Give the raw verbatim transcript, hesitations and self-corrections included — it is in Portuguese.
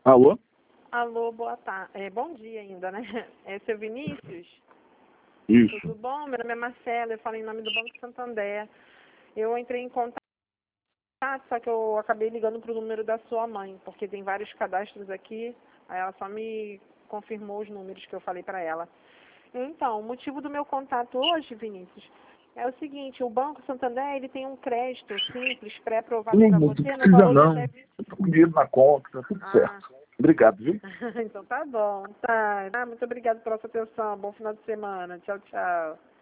Alô? Alô, boa tarde. É, bom dia ainda, né? É seu Vinícius? Isso. Tudo bom? Meu nome é Marcela, eu falo em nome do Banco Santander. Eu entrei em contato, só que eu acabei ligando para o número da sua mãe, porque tem vários cadastros aqui, aí ela só me confirmou os números que eu falei para ela. Então, o motivo do meu contato hoje, Vinícius, é o seguinte: o Banco Santander, ele tem um crédito simples, pré-aprovado Não, para não você, no precisa valor de não. até vinte. Eu tô com dinheiro na conta, tá tudo Ah, certo. Obrigado, viu? então tá bom, tá. Ah, muito obrigada pela sua atenção. Bom final de semana. Tchau, tchau.